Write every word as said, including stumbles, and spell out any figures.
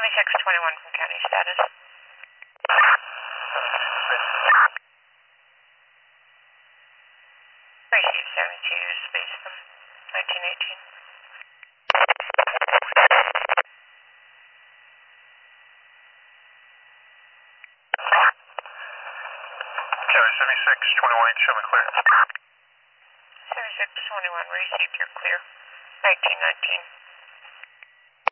seventy-six twenty-one from county status. Received seventy-two, space from nineteen eighteen. County seventy-six twenty-one, show me clear. seventy-six twenty-one, received, you're clear. nineteen nineteen.